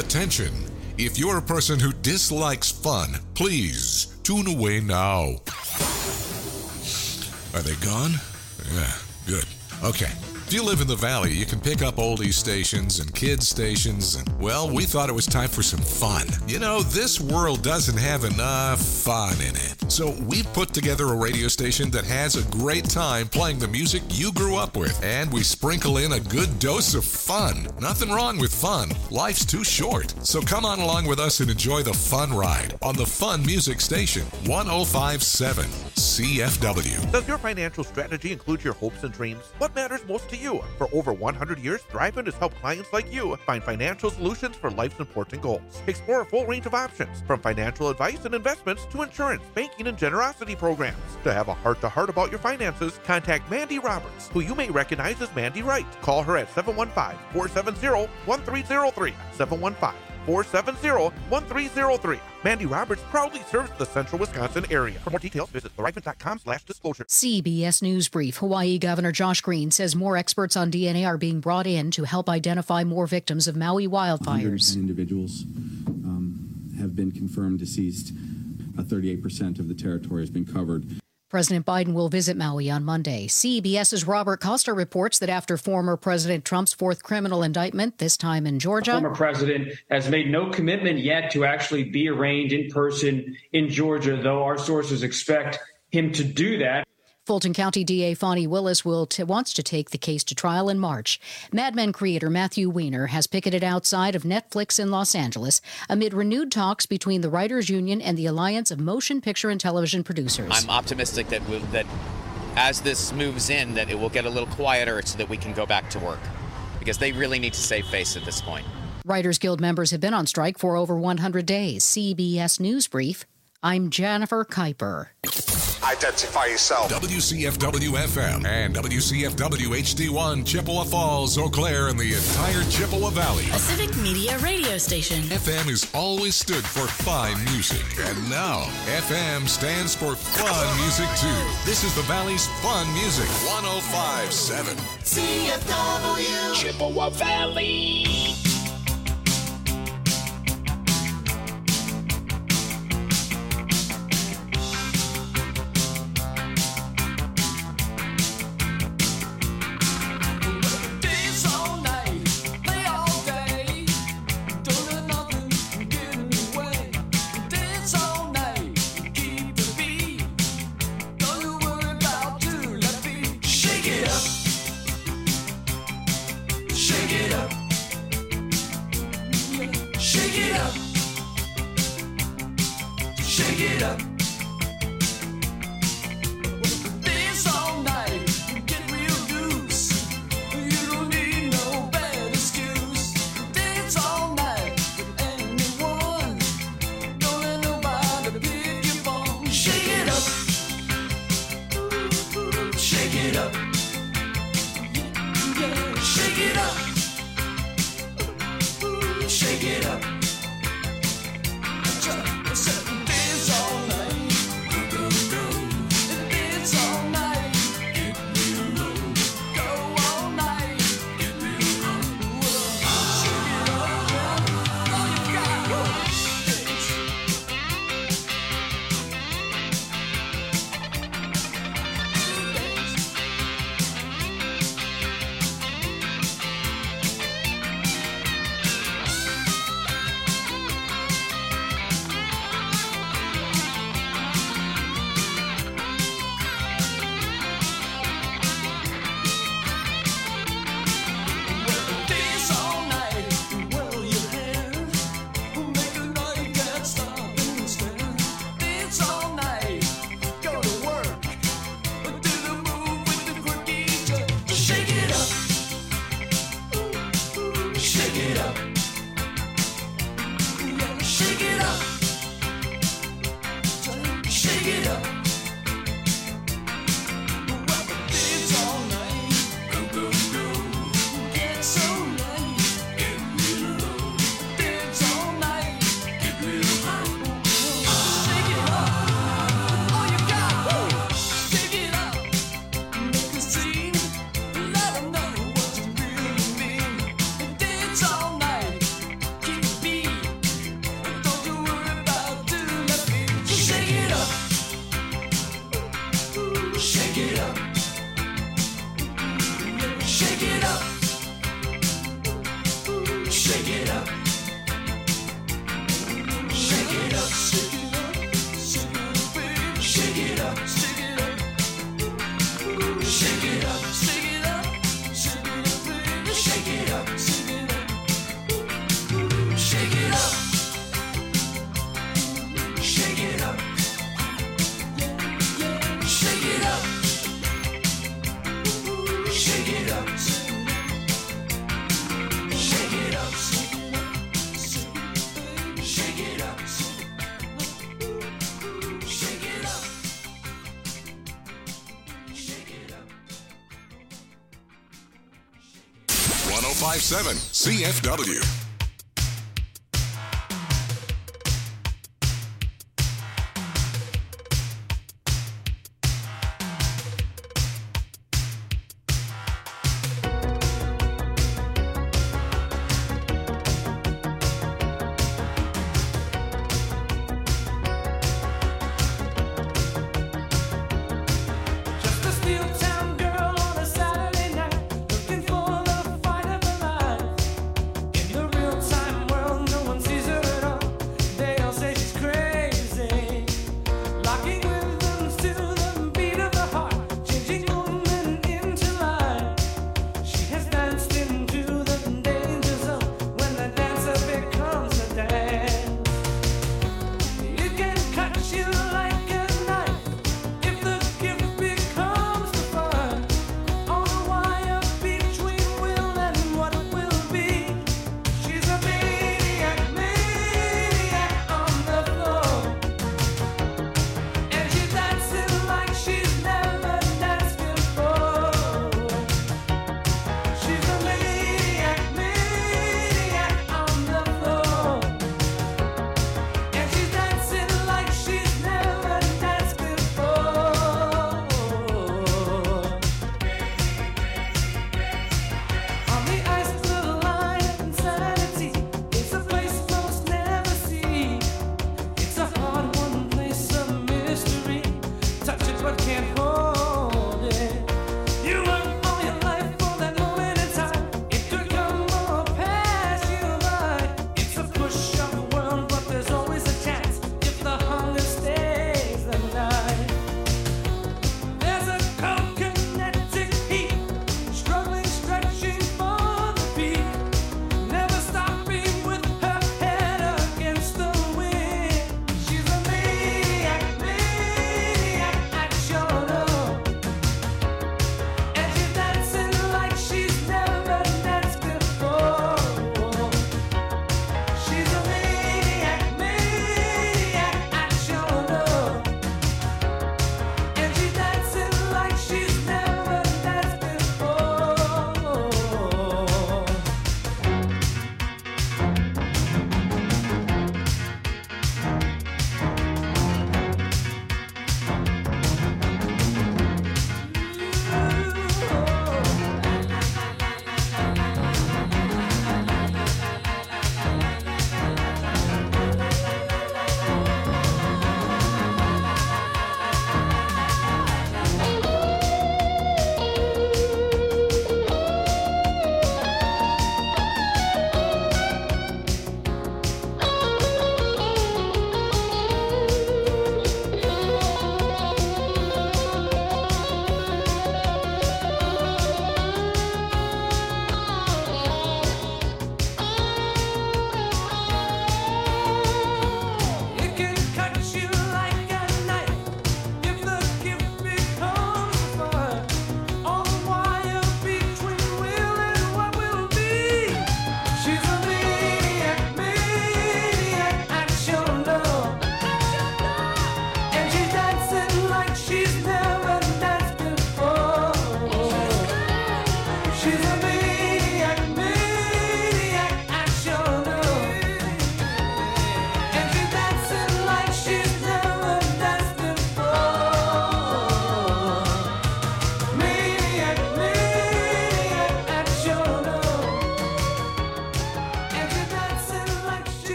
Attention! If you're a person who dislikes fun, please tune away now. Are they gone? Yeah, good. Okay. If you live in the valley, you can pick up oldies stations and kids stations, and, well, we thought it was time for some fun. You know, this world doesn't have enough fun in it. So we've put together a radio station that has a great time playing the music you grew up with, and we sprinkle in a good dose of fun. Nothing wrong with fun. Life's too short. So come on along with us and enjoy the fun ride on the Fun Music Station, 105.7 CFW. Does your financial strategy include your hopes and dreams? What matters most to you? For over 100 years, Thriven has helped clients like you find financial solutions for life's important goals. Explore a full range of options, from financial advice and investments to insurance, banking, and generosity programs. To have a heart-to-heart about your finances, contact Mandy Roberts, who you may recognize as Mandy Wright. Call her at 715-470-1303. 715-470-1303. Mandy Roberts proudly serves the central Wisconsin area. For more details, visit thriven.com/disclosure. CBS News Brief. Hawaii Governor Josh Green says more experts on DNA are being brought in to help identify more victims of Maui wildfires. 110 individuals have been confirmed deceased. 38% of the territory has been covered. President Biden will visit Maui on Monday. CBS's Robert Costa reports that after former President Trump's fourth criminal indictment, this time in Georgia. The former president has made no commitment yet to actually be arraigned in person in Georgia, though our sources expect him to do that. Fulton County DA Fonnie Willis wants to take the case to trial in March. Mad Men creator Matthew Weiner has picketed outside of Netflix in Los Angeles amid renewed talks between the Writers Union and the Alliance of Motion Picture and Television Producers. I'm optimistic that as this moves in, that it will get a little quieter so that we can go back to work, because they really need to save face at this point. Writers Guild members have been on strike for over 100 days. CBS News Brief. I'm Jennifer Kuiper. Identify yourself. WCFW-FM and WCFW-HD1, Chippewa Falls, Eau Claire, and the entire Chippewa Valley. A civic media radio station. FM has always stood for fine music. And now, FM stands for fun music, too. This is the Valley's fun music. 105.7 CFW. Chippewa Valley. Shake it up. Shake it up. Shake it up. Shake it up. Shake it up. Shake it up. Shake it up. Shake it up. Shake it up. Shake it up. Shake it up. Shake it up. Shake it up. Shake it up. Shake it up. 1057 CFW. Just a steel town girl on a Saturday night, looking for the fight of her life. In the real time world, no one sees her at all. They all say she's crazy, locking rhythms to the beat of the heart, changing woman into life. She has danced into the danger zone when the dancer becomes a dance. It can cut you like a knife if the gift becomes the fun.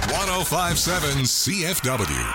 105.7 CFW.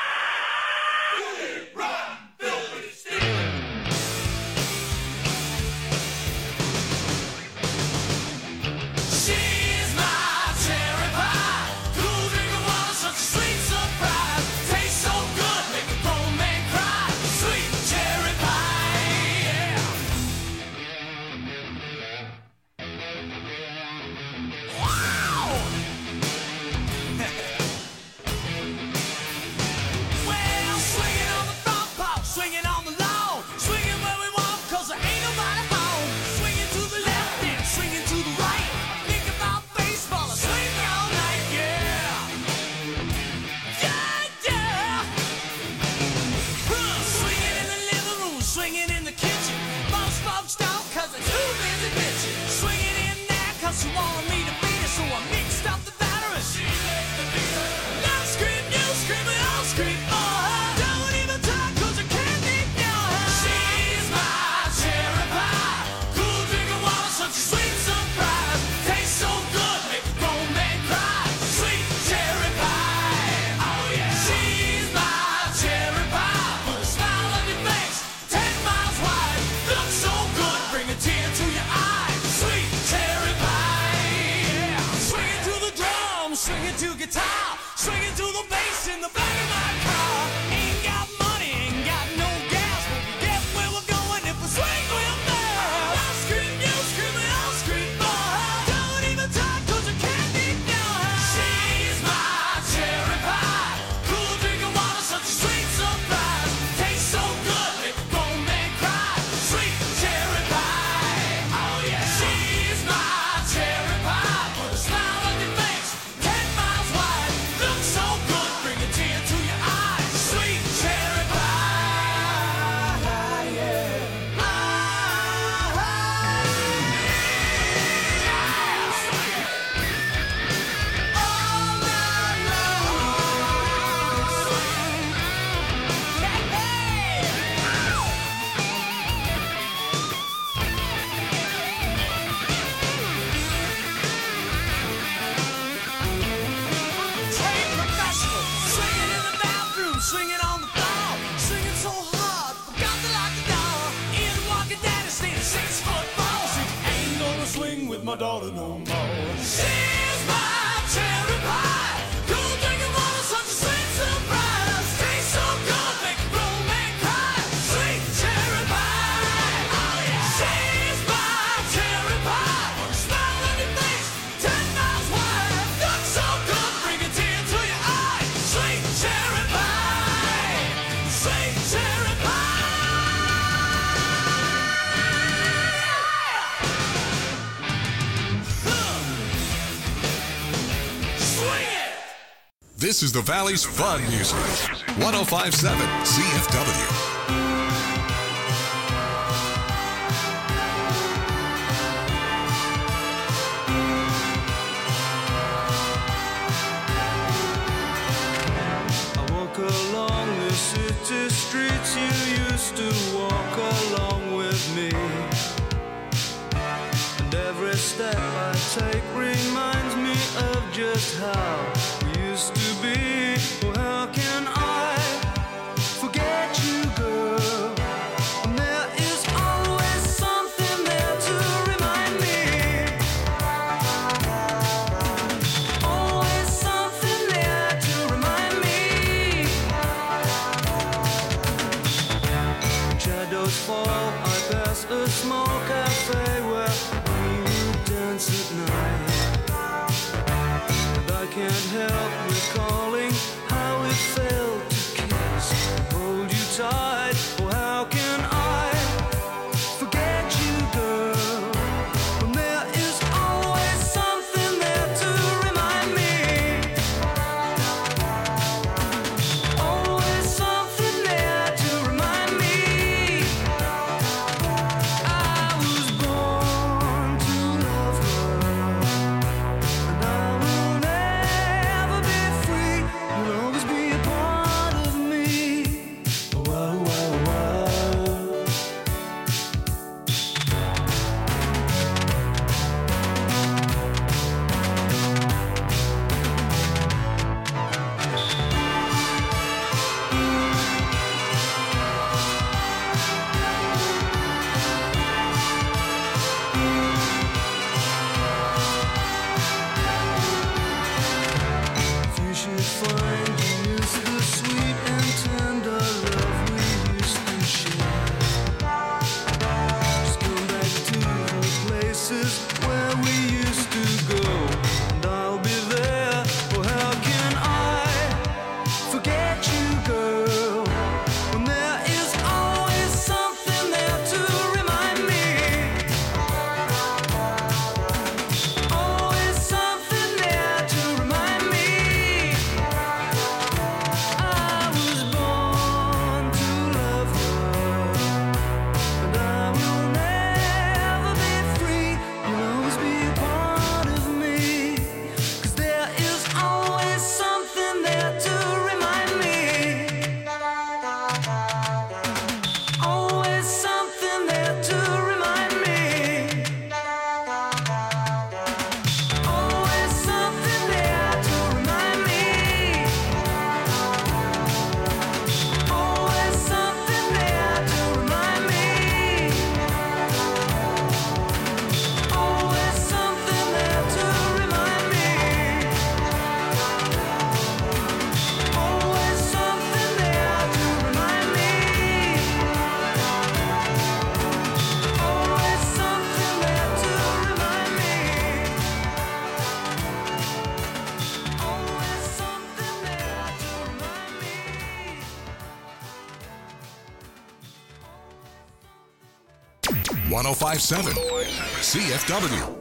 This is the Valley's fun music. 105.7 CFW. I walk along the city streets you used to walk along with me. And every step I take reminds me of just how used to be. Well, how can I forget you, girl? And there is always something there to remind me. Always something there to remind me. When shadows fall, I pass a small cafe where we dance at night. I can't help recalling how it felt to kiss and hold you tight. Oh, how can I forget you, girl? When there is always something there to remind me. Always something there to remind me. I was born to love her. 1057 CFW.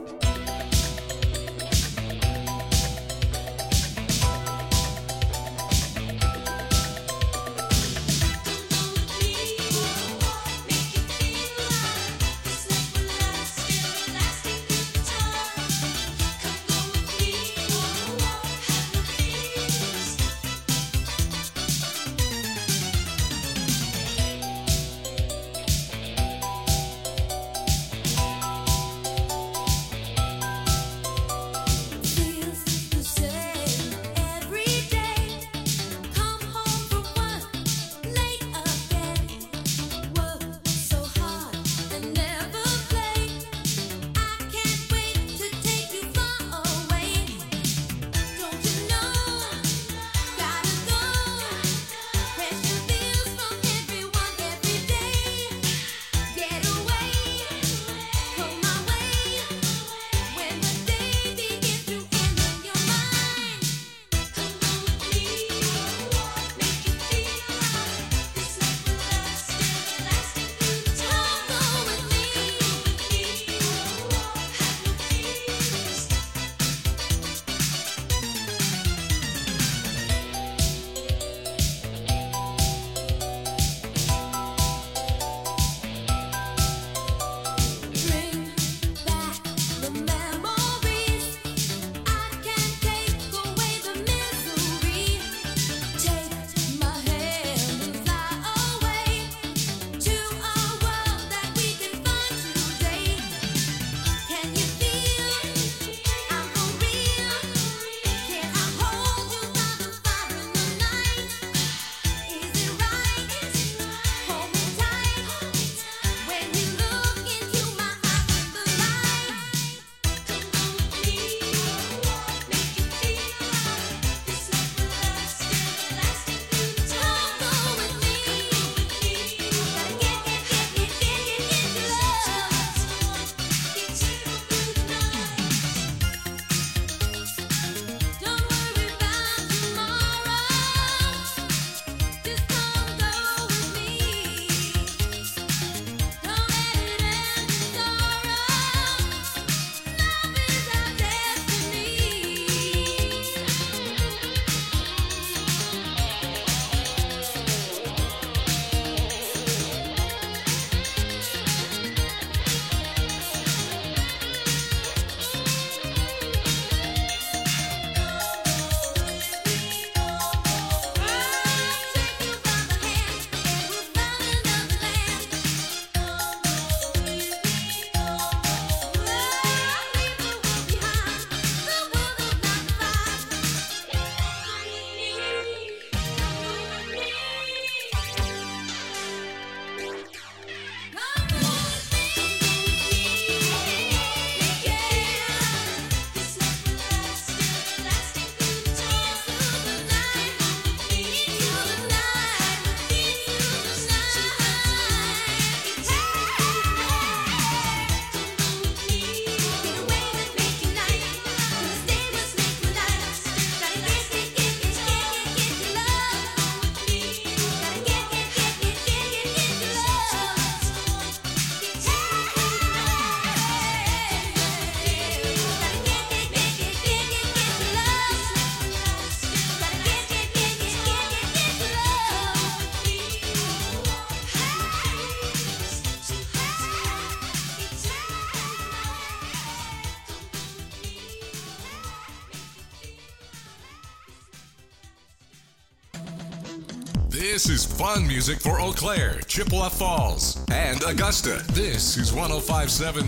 This is fun music for Eau Claire, Chippewa Falls, and Augusta. This is 1057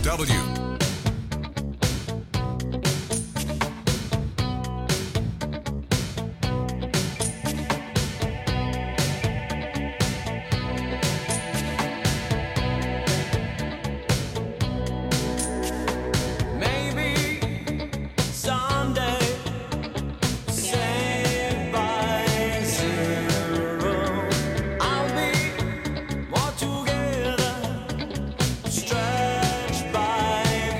CFW. Stretched by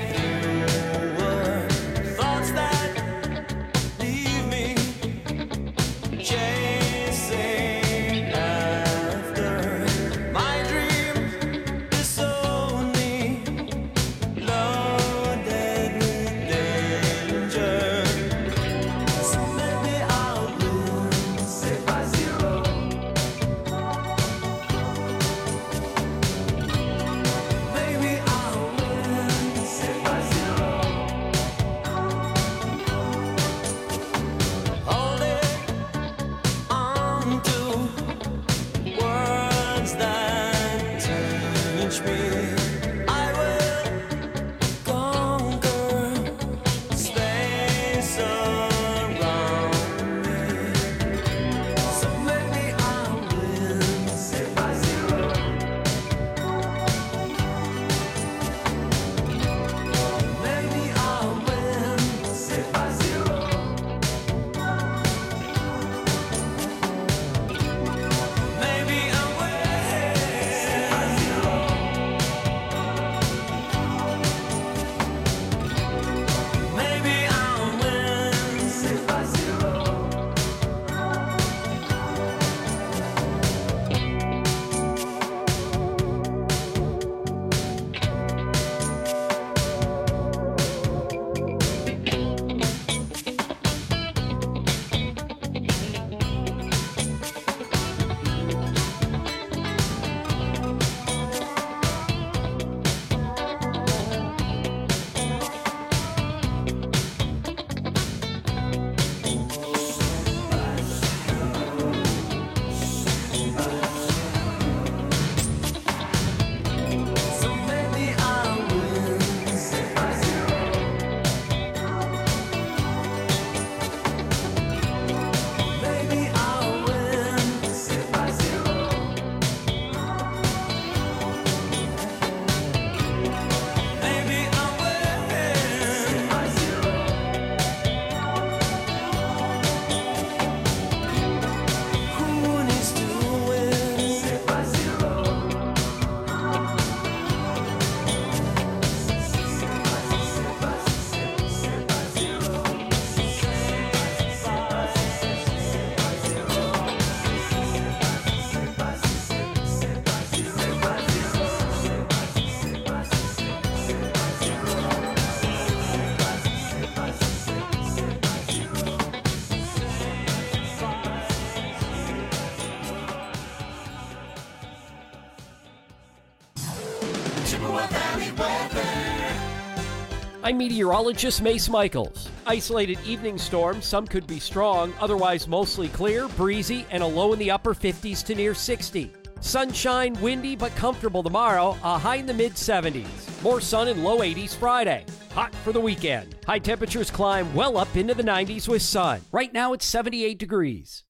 I'm meteorologist Mace Michaels. Isolated evening storms, some could be strong, otherwise mostly clear, breezy, and a low in the upper 50s to near 60. Sunshine, windy, but comfortable tomorrow, a high in the mid-70s. More sun and low 80s Friday. Hot for the weekend. High temperatures climb well up into the 90s with sun. Right now it's 78 degrees.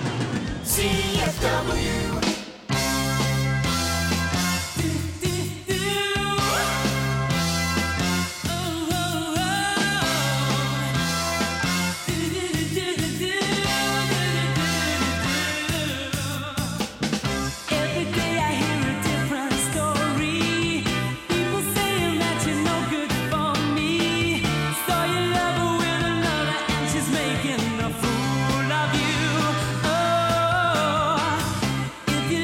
CFW. If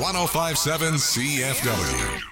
105.7 CFW.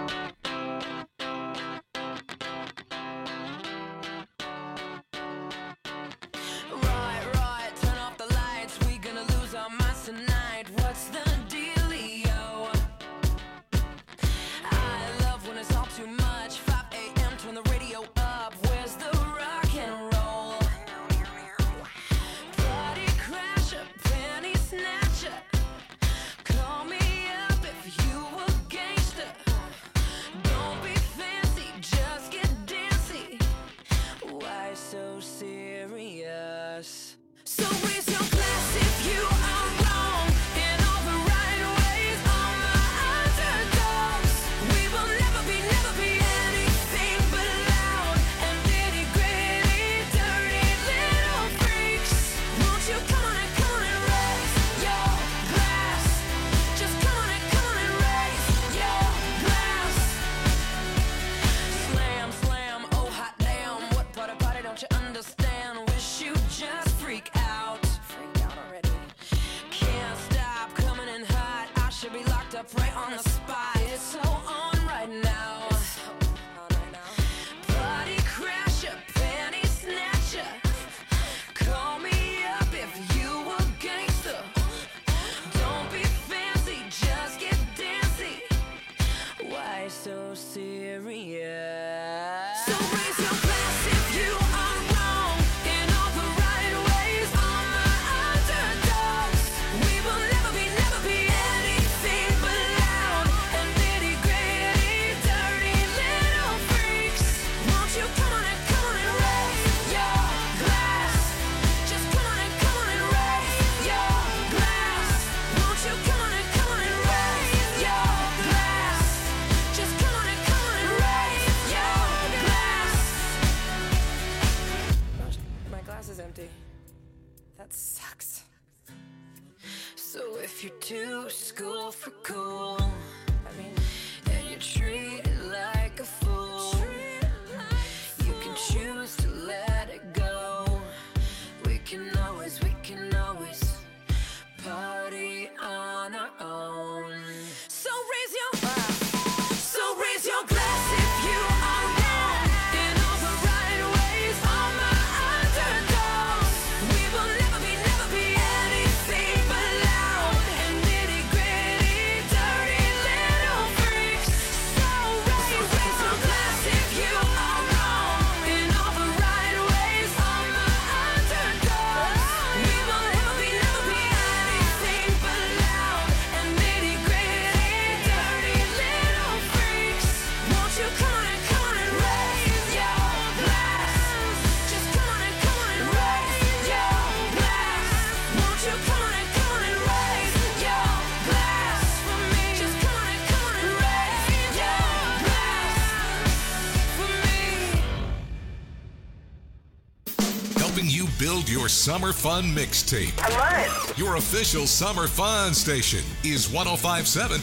Build your summer fun mixtape. I love it. Your official summer fun station is 105.7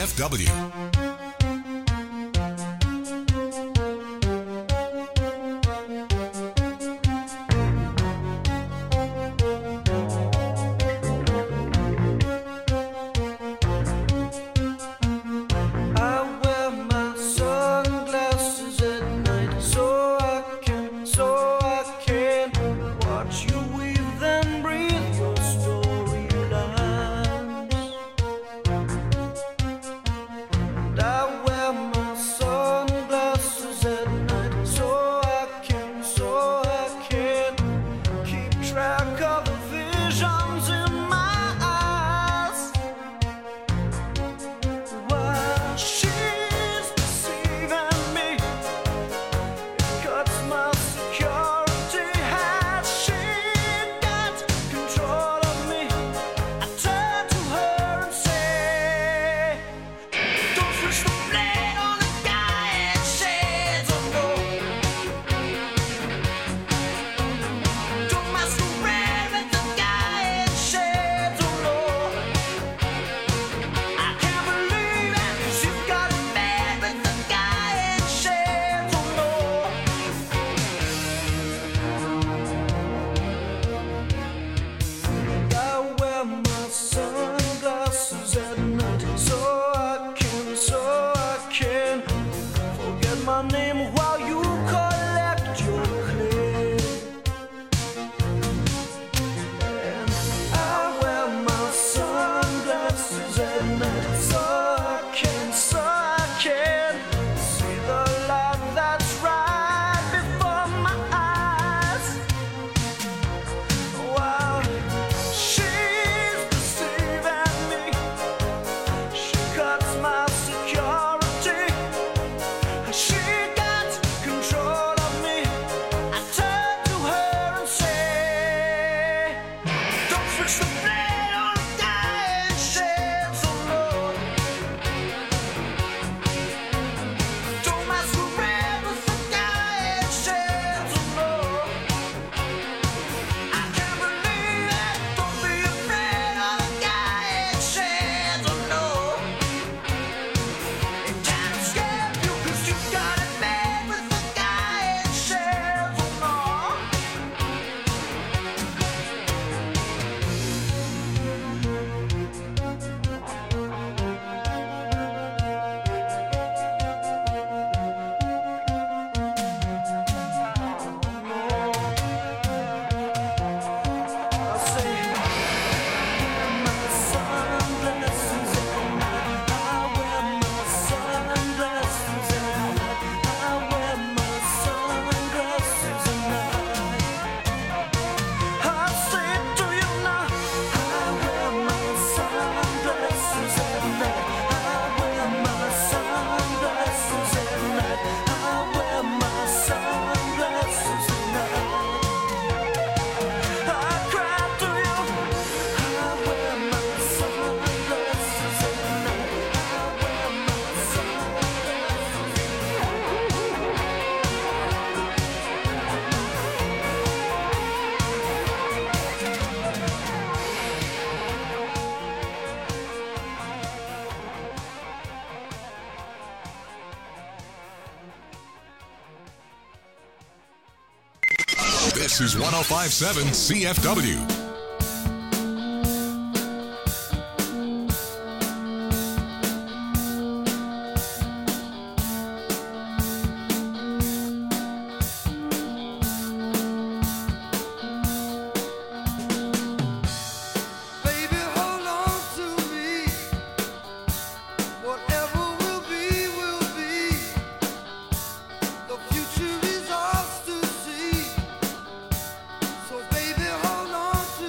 CFW. This is 105.7 CFW. Future is ours to see. So baby, hold on to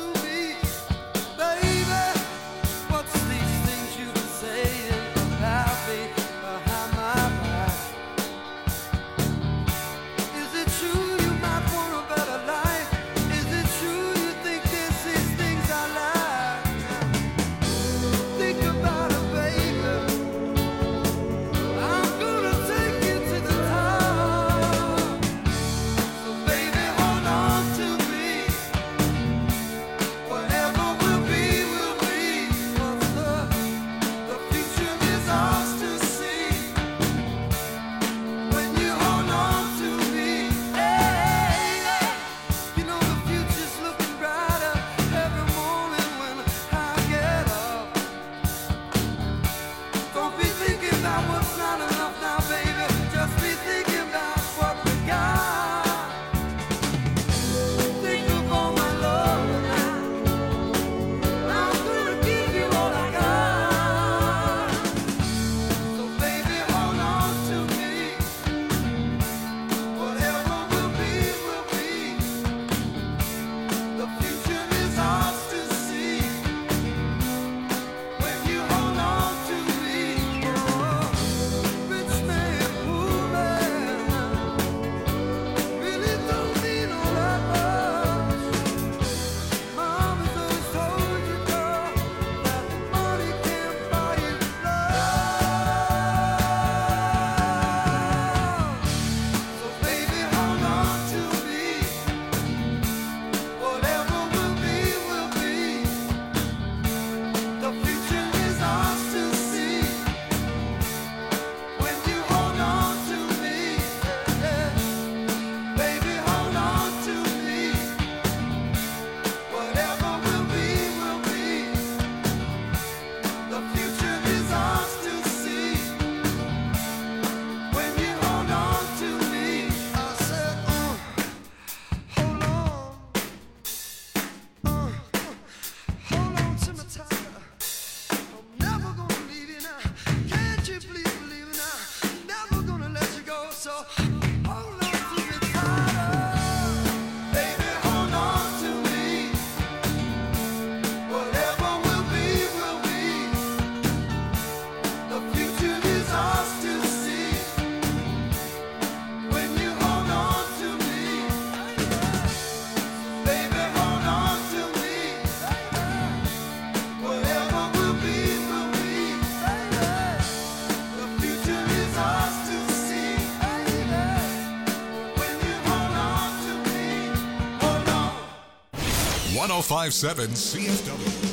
1057 CFW.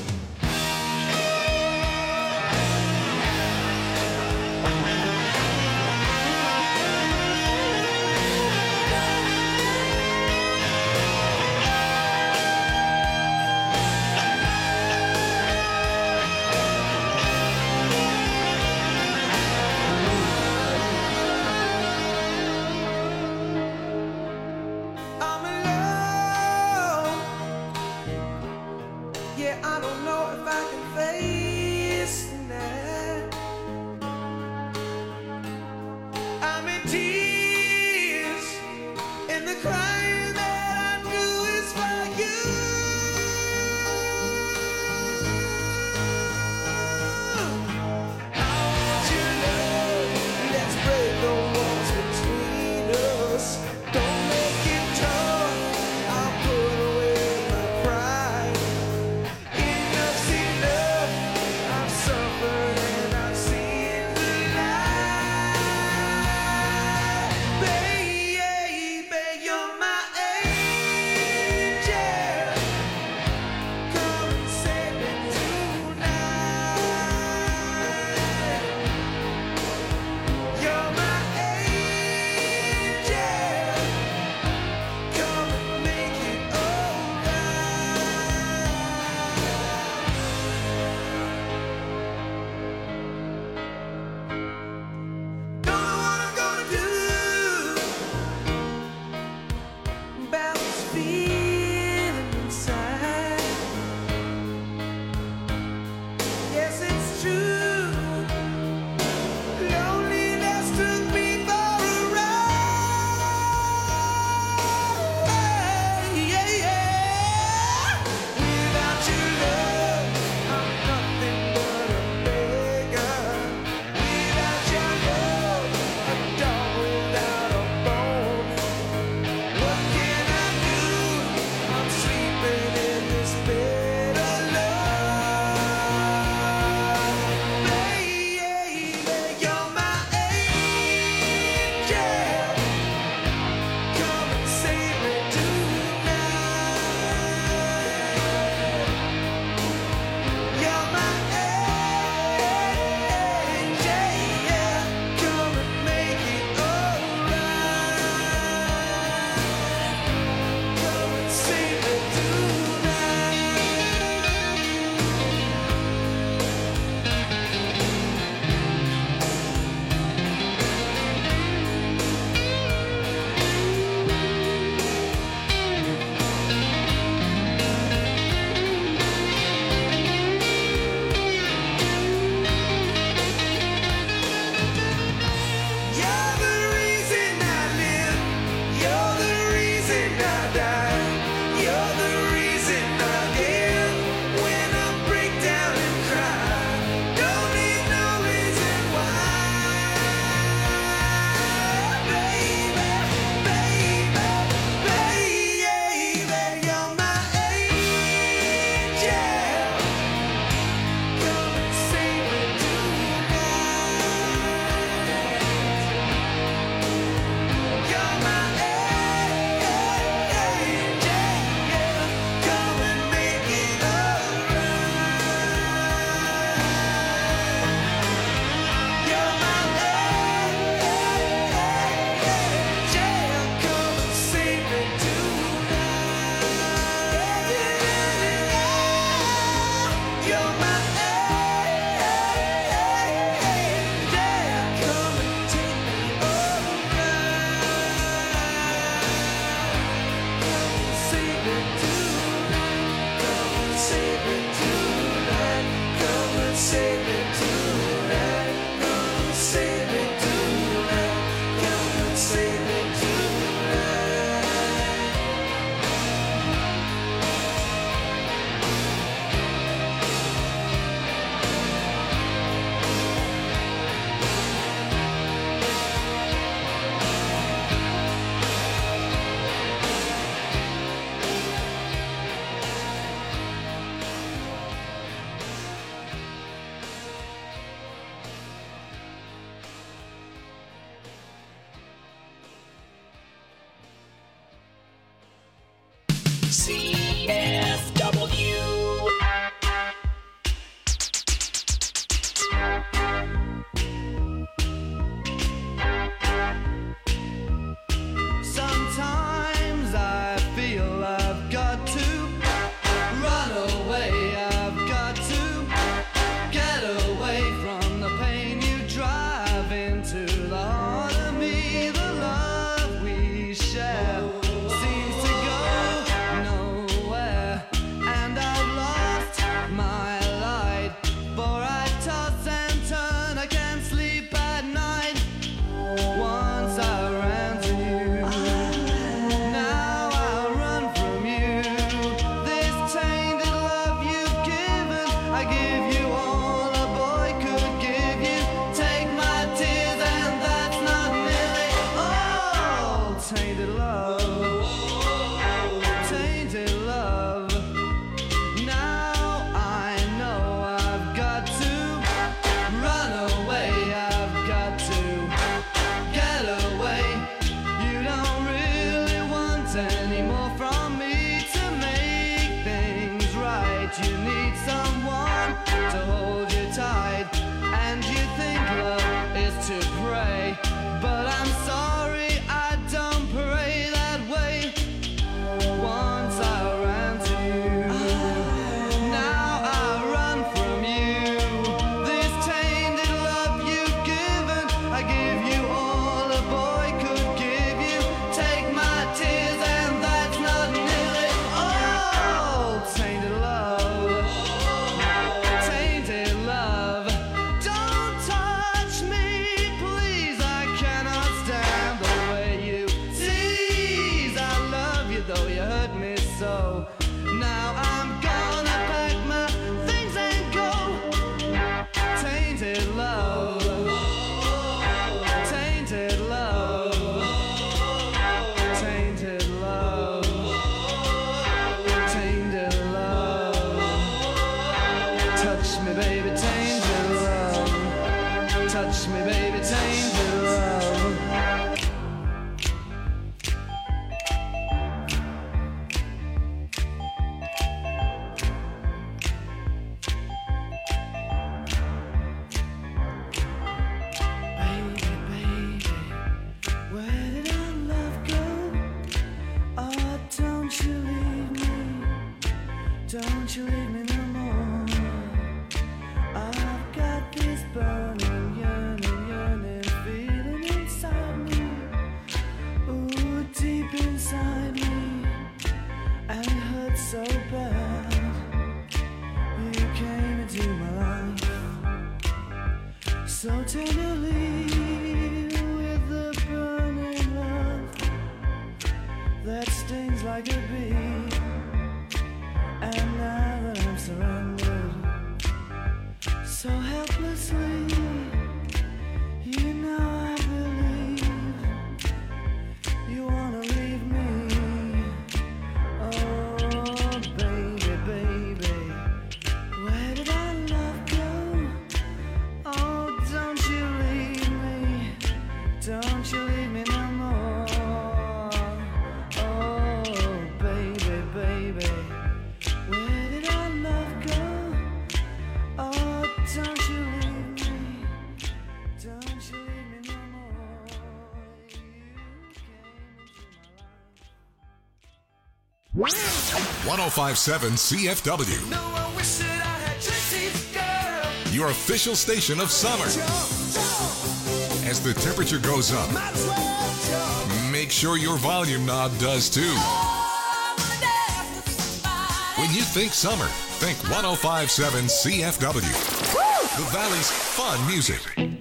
night you need someone to hold you tight, and you think love is to pray, but I'm sorry I don't pray that way. Once I ran to you, now I run from you. This tainted love you've given, I give you all a boy could give you. Take my tears and that's not nearly all. Tainted love, tainted love. Don't touch me, please, I cannot stand the way you tease. I love you though you hurt me so. Now I'm gonna pack my things and go. Tainted love, tainted love, tainted love, tainted love. Touch me, baby, tainted love. Touch me, baby, tainted love. Baby, baby, where did our love go? Oh, don't you leave me. Don't you leave me no more. I've got this burning, yearning feeling inside me. Ooh, deep inside me. And it hurts so bad. You came into my life so tenderly with the burning love that stings like a bee. And now that I'm surrendered so helplessly, you know I believe you wanna leave me. Oh, baby, baby, where did our love go? Oh, don't you leave me. Don't you leave me no more. Oh, baby, baby, where did our love go? Oh, don't you leave me. Don't you leave me no more. You came into my life. 1057 CFW, No, I wish that I had your teeth, girl. your official station of summer. As the temperature goes up, Might as well jump. make sure your volume knob does too. When you think summer, think 1057 CFW. The Valley's fun music.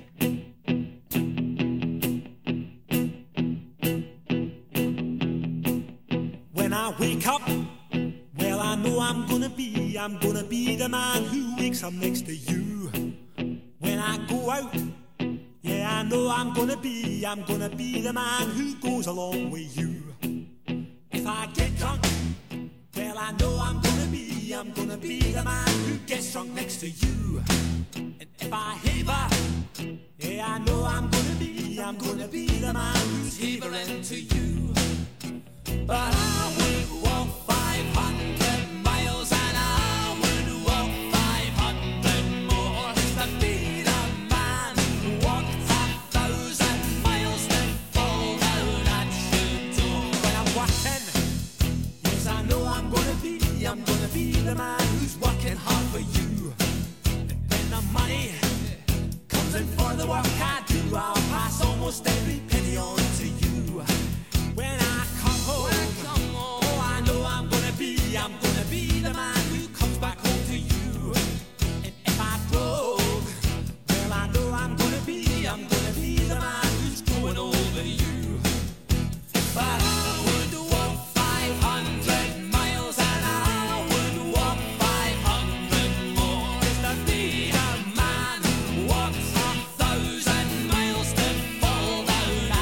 When I wake up, well, I know I'm gonna be the man who wakes up next to you. When I go out, yeah, I know I'm gonna be the man who goes along with you. If I get drunk, well, I know I'm gonna be the man who gets drunk next to you. And if I haver, yeah, I know I'm gonna be the man who's havering to you. But I would walk 500 miles and I would walk 500 more just to be the man who walks 1,000 miles to fall down at your door. When I'm working, yes, I know I'm gonna be the man who's working hard for you. And when the money comes in for the work I do, I'll pass almost every penny on to you. When I come home, oh, I know I'm gonna be the man who comes back home to you. And if I broke, well, I know I'm gonna be the man who's growing over you. But I would walk 500 miles and I would walk 500 more just to be a man who walks 1,000 miles to fall down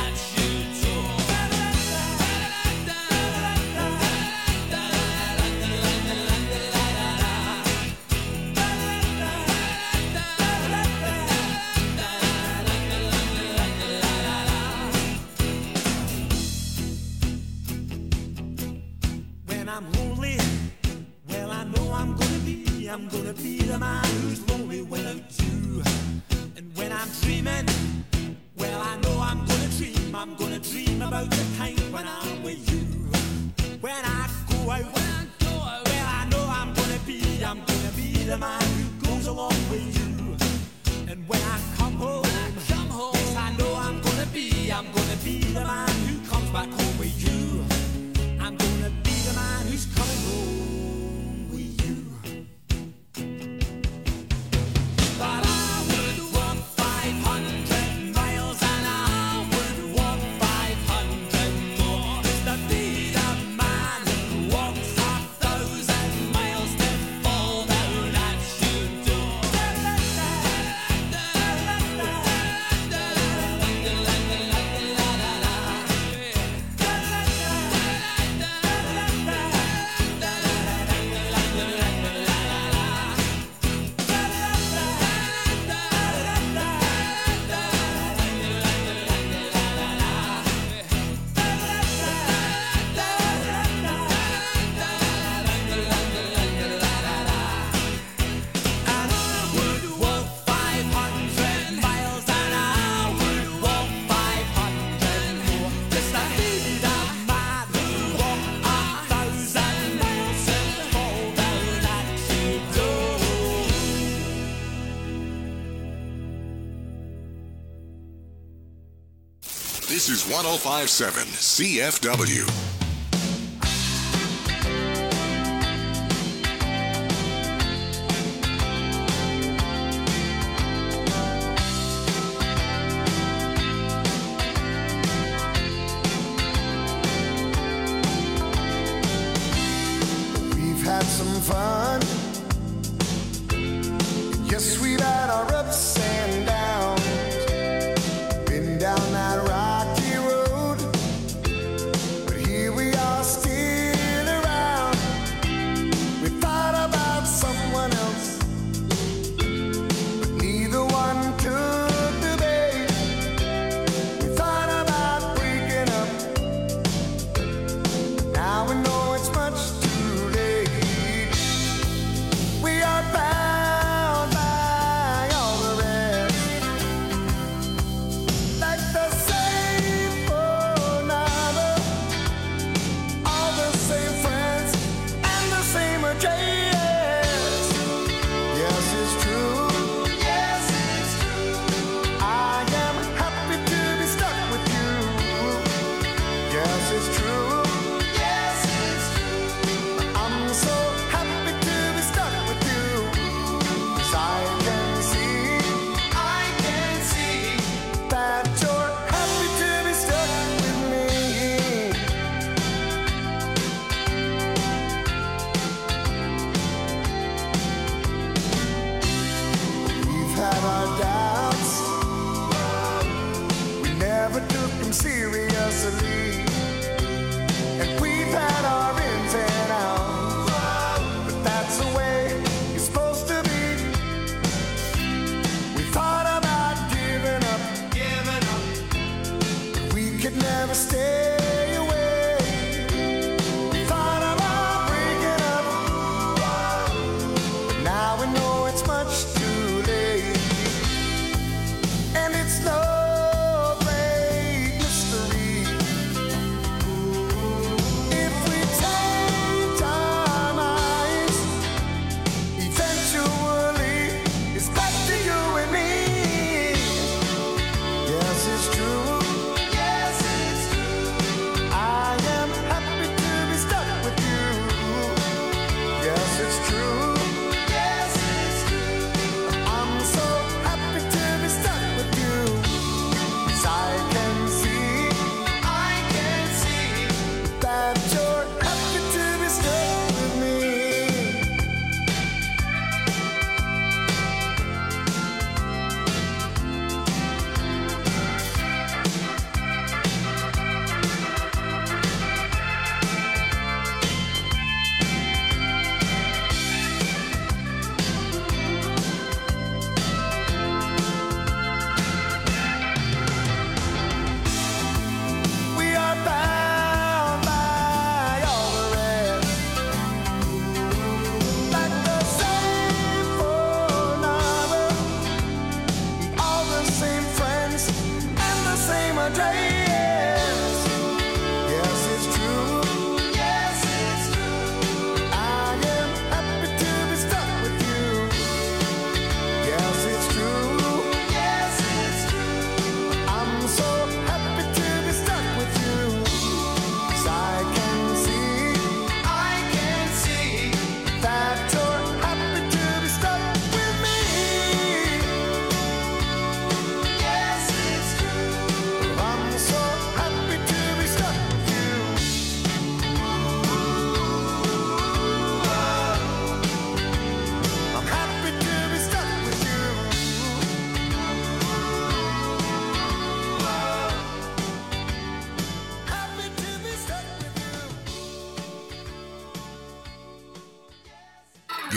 I'm gonna be the man who's lonely without you. And when I'm dreaming, well, I know I'm gonna dream. I'm gonna dream about the time when I'm with you. When I go out, well, I know I'm gonna be the man who goes along with you. And when I come home, yes, I know I'm gonna be the man who comes back home with you. I'm gonna be the man who's coming home with you. But I would walk 500 miles and I would walk 500 more just to be the man who walks 1,000 miles to fall down at your door. This is 105.7 CFW. We've had some fun. Yes, we've had our ups and downs. Been down that rocky road, but here we are still around. We thought about someone else, but neither one took the bait. We thought about breaking up, now we know it's much too late. We are bound by all the rest, like the same phone number, all the same friends, and the same address. Yes, it's true. Yes, it's true. I am happy to be stuck with you. Yes, it's true. Yes, it's true. I'm so happy to be stuck with you. 'Cause I can see that you're happy to be stuck with me. We've had our doubts, we never took them seriously, and we've had our ins and outs, but that's the way it's supposed to be. We thought about giving up, but we could never stay away. We thought about breaking up, but now we know it's much too late. And it's no great mystery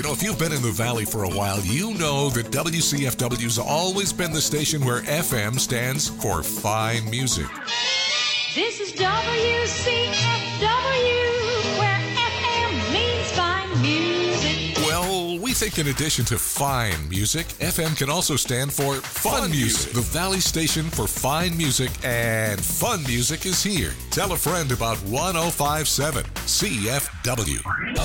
know, if you've been in the Valley for a while, you know that WCFW's always been the station where FM stands for fine music. This is WCFW, where FM means fine music. Well, we think in addition to fine music, FM can also stand for fun music. The Valley station for fine music and fun music is here. Tell a friend about 105.7 CFW.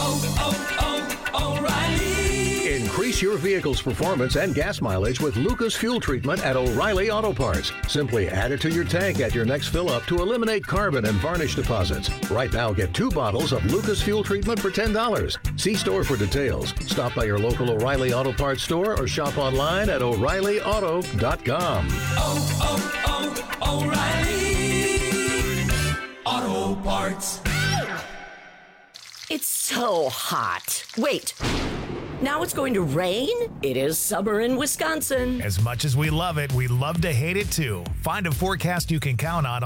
O'Reilly. Increase your vehicle's performance and gas mileage with Lucas Fuel Treatment at O'Reilly Auto Parts. Simply add it to your tank at your next fill-up to eliminate carbon and varnish deposits. Right now, get 2 bottles of Lucas Fuel Treatment for $10. See store for details. Stop by your local O'Reilly Auto Parts store or shop online at O'ReillyAuto.com. O'Reilly Auto Parts. It's so hot. Wait. Now it's going to rain? It is summer in Wisconsin. As much as we love it, we love to hate it too. Find a forecast you can count on